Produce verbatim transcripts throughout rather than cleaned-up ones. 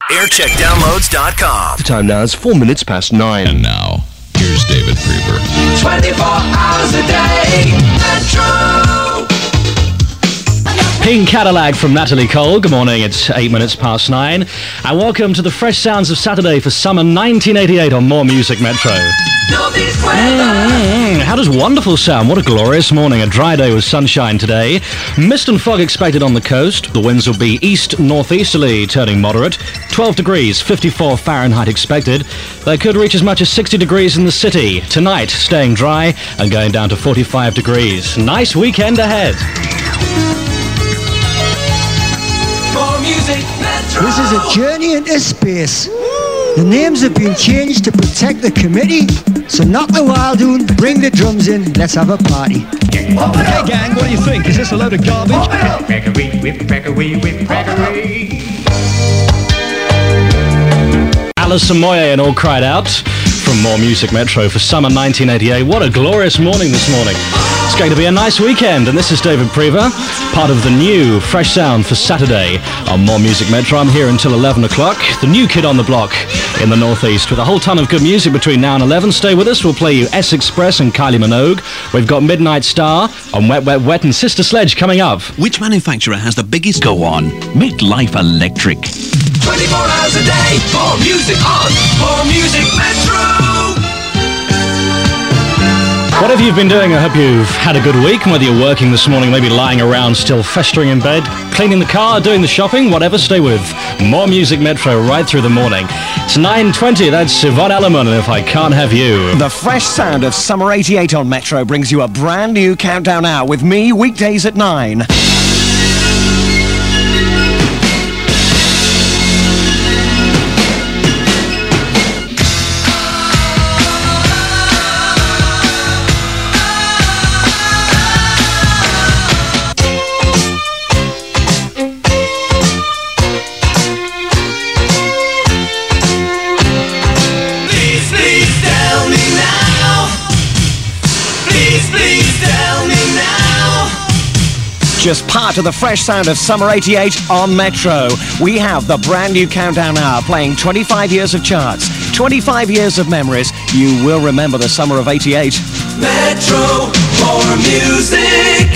aircheck downloads dot com. The time now is four minutes past nine. And now, here's David Preber. twenty-four hours a day, Metro. Pink Cadillac from Natalie Cole. Good morning, it's eight minutes past nine. And welcome to the fresh sounds of Saturday for summer nineteen eighty-eight on More Music Metro. Mm-hmm. How does wonderful sound? What a glorious morning. A dry day with sunshine today. Mist and fog expected on the coast. The winds will be east-northeasterly, turning moderate. twelve degrees, fifty-four Fahrenheit expected. They could reach as much as sixty degrees in the city. Tonight, staying dry and going down to forty-five degrees. Nice weekend ahead. This is a journey into space. The names have been changed to protect the committee. So knock the Wildhoon, bring the drums in, let's have a party. Hey gang, what do you think? Is this a load of garbage? Crackery, whip, crackery, whip, crackery. Alison Moyet and All Cried Out from More Music Metro for summer nineteen eighty-eight. What a glorious morning this morning. It's going to be a nice weekend, and this is David Prever, part of the new Fresh Sound for Saturday on More Music Metro. I'm here until eleven o'clock, the new kid on the block in the Northeast, with a whole ton of good music between now and eleven. Stay with us, we'll play you S Express and Kylie Minogue. We've got Midnight Star on Wet, Wet, Wet and Sister Sledge coming up. Which manufacturer has the biggest go on? Make life electric. twenty-four hours a day, more music on More Music Metro. Whatever you've been doing, I hope you've had a good week. And whether you're working this morning, maybe lying around still festering in bed, cleaning the car, doing the shopping, whatever, stay with More Music Metro right through the morning. It's nine twenty, that's Yvonne Elliman, and If I Can't Have You. The fresh sound of Summer eighty-eight on Metro brings you a brand new countdown hour with me, weekdays at nine. Just part of the fresh sound of Summer eighty-eight on Metro. We have the brand new countdown hour playing twenty-five years of charts, twenty-five years of memories. You will remember the summer of eighty-eight. Metro, more music.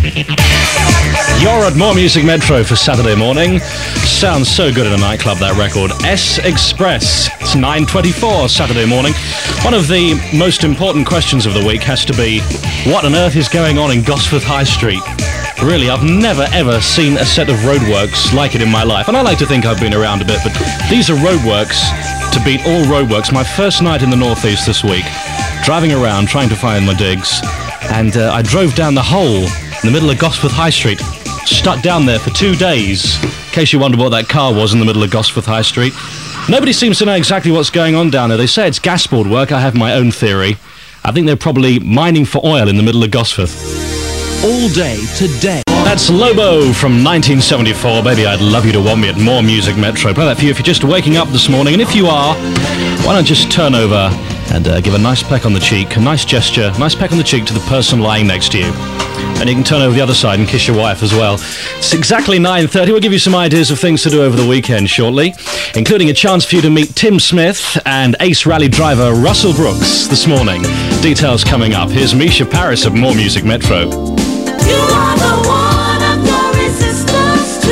You're at More Music Metro for Saturday morning. Sounds so good in a nightclub, that record. S Express. It's nine twenty-four Saturday morning. One of the most important questions of the week has to be, what on earth is going on in Gosforth High Street? Really, I've never ever seen a set of roadworks like it in my life. And I like to think I've been around a bit, but these are roadworks to beat all roadworks. My first night in the Northeast this week, driving around trying to find my digs, and uh, I drove down the hole in the middle of Gosforth High Street, stuck down there for two days. In case you wonder what that car was in the middle of Gosforth High Street. Nobody seems to know exactly what's going on down there. They say it's gas board work. I have my own theory. I think they're probably mining for oil in the middle of Gosforth. All day today. That's Lobo from nineteen seventy-four. Baby, I'd love you to want me at More Music Metro. Play that for you if you're just waking up this morning. And if you are, why don't just turn over and uh, give a nice peck on the cheek, a nice gesture, nice peck on the cheek to the person lying next to you. And you can turn over the other side and kiss your wife as well. It's exactly nine thirty. We'll give you some ideas of things to do over the weekend shortly, including a chance for you to meet Tim Smith and ace rally driver Russell Brooks this morning. Details coming up. Here's Misha Paris of More Music Metro. You are the one of no resistance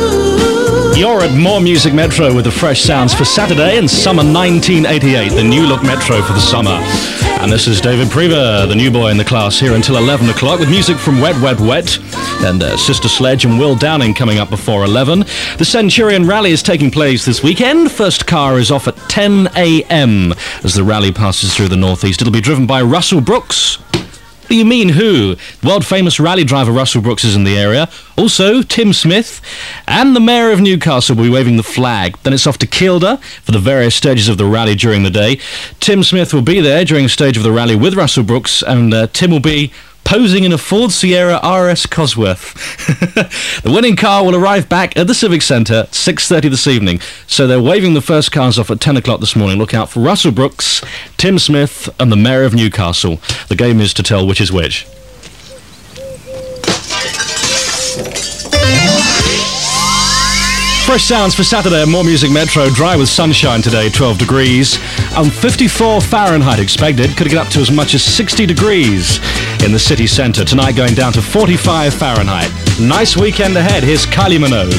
to. You're at More Music Metro with the fresh sounds for Saturday and summer nineteen eighty-eight, the new look Metro for the summer. And this is David Prever, the new boy in the class, here until eleven o'clock with music from Wet, Wet, Wet and uh, Sister Sledge and Will Downing coming up before eleven. The Centurion Rally is taking place this weekend. First car is off at ten a.m. as the rally passes through the Northeast. It'll be driven by Russell Brooks. What do you mean who? World-famous rally driver Russell Brooks is in the area. Also, Tim Smith and the Mayor of Newcastle will be waving the flag. Then it's off to Kielder for the various stages of the rally during the day. Tim Smith will be there during a stage of the rally with Russell Brooks, and uh, Tim will be posing in a Ford Sierra R S Cosworth. The winning car will arrive back at the Civic Centre at six thirty this evening. So they're waving the first cars off at ten o'clock this morning. Look out for Russell Brooks, Tim Smith and the Mayor of Newcastle. The game is to tell which is which. Fresh sounds for Saturday at More Music Metro. Dry with sunshine today, twelve degrees. And fifty-four Fahrenheit expected. Could get up to as much as sixty degrees in the city centre. Tonight going down to forty-five Fahrenheit. Nice weekend ahead. Here's Kylie Minogue.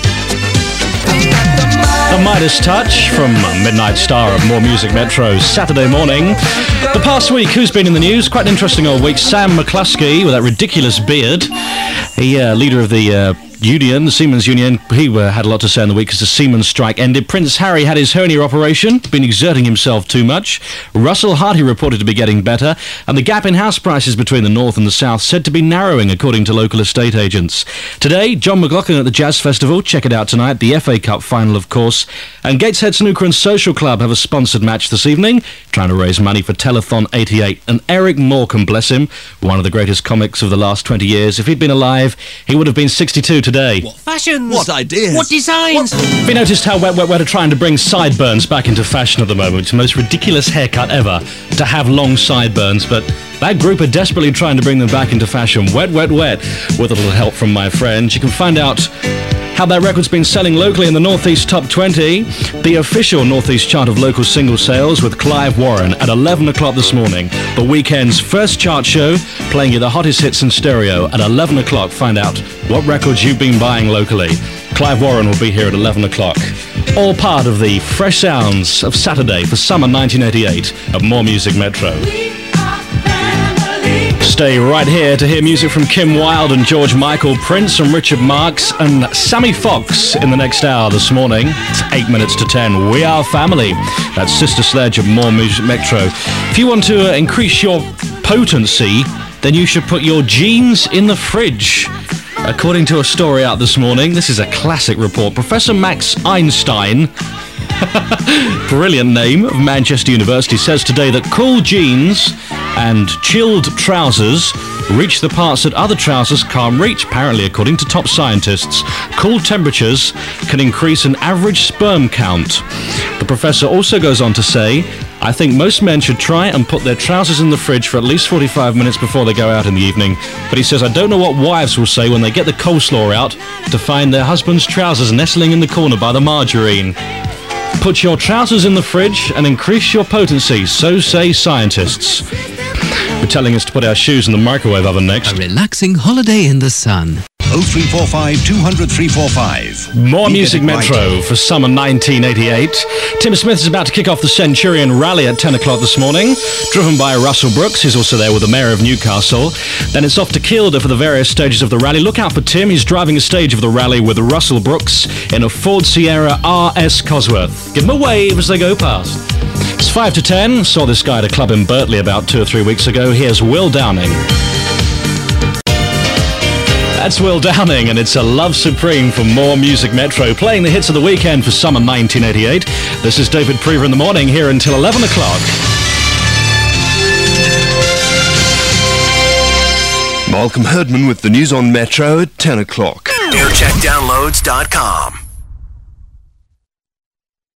The Midas Touch from Midnight Star at More Music Metro Saturday morning. The past week, who's been in the news? Quite an interesting old week. Sam McCluskey with that ridiculous beard. He, uh, leader of the uh, union, the Siemens Union, he uh, had a lot to say in the week as the Siemens strike ended. Prince Harry had his hernia operation, been exerting himself too much. Russell Harty reported to be getting better, and the gap in house prices between the north and the south said to be narrowing, according to local estate agents. Today, John McLaughlin at the Jazz Festival. Check it out tonight. The F A Cup final, of course. And Gateshead Snooker and Social Club have a sponsored match this evening, trying to raise money for Telethon eighty-eight. And Eric Morecambe, bless him, one of the greatest comics of the last twenty years. If he'd been alive, he would have been sixty-two today. What fashions? What ideas? What designs? Have you noticed how Wet Wet Wet are trying to bring sideburns back into fashion at the moment? It's the most ridiculous haircut ever to have long sideburns, but that group are desperately trying to bring them back into fashion. Wet Wet Wet, with a little help from my friends. You can find out how that record's been selling locally in the Northeast Top twenty. The official Northeast chart of local single sales with Clive Warren at eleven o'clock this morning. The weekend's first chart show, playing you the hottest hits in stereo at eleven o'clock. Find out what records you've been buying locally. Clive Warren will be here at eleven o'clock. All part of the fresh sounds of Saturday for summer nineteen eighty-eight at More Music Metro. Stay right here to hear music from Kim Wilde and George Michael, Prince and Richard Marx, and Sammy Fox in the next hour this morning. It's eight minutes to ten. We are family. That's Sister Sledge of More Music Metro. If you want to uh, increase your potency, then you should put your jeans in the fridge. According to a story out this morning, this is a classic report. Professor Max Einstein, brilliant name, of Manchester University, says today that cool jeans and chilled trousers reach the parts that other trousers can't reach. Apparently, according to top scientists, cool temperatures can increase an average sperm count. The professor also goes on to say, I think most men should try and put their trousers in the fridge for at least forty-five minutes before they go out in the evening. But he says, I don't know what wives will say when they get the coleslaw out to find their husband's trousers nestling in the corner by the margarine. Put your trousers in the fridge and increase your potency, so say scientists. We're telling us to put our shoes in the microwave oven next. A relaxing holiday in the sun. oh three four five, two hundred, three four five. More Music Metro for summer nineteen eighty-eight. Tim Smith is about to kick off the Centurion Rally at ten o'clock this morning, driven by Russell Brooks. He's also there with the Mayor of Newcastle. Then it's off to Kielder for the various stages of the rally. Look out for Tim. He's driving a stage of the rally with Russell Brooks in a Ford Sierra R S Cosworth. Give him a wave as they go past. It's five to ten. Saw this guy at a club in Bertley about two or three weeks ago. Here's Will Downing. That's Will Downing, and it's a Love Supreme for More Music Metro, playing the hits of the weekend for summer nineteen eighty-eight. This is David Prever in the morning, here until eleven o'clock. Malcolm Herdman with the news on Metro at ten o'clock. air check downloads dot com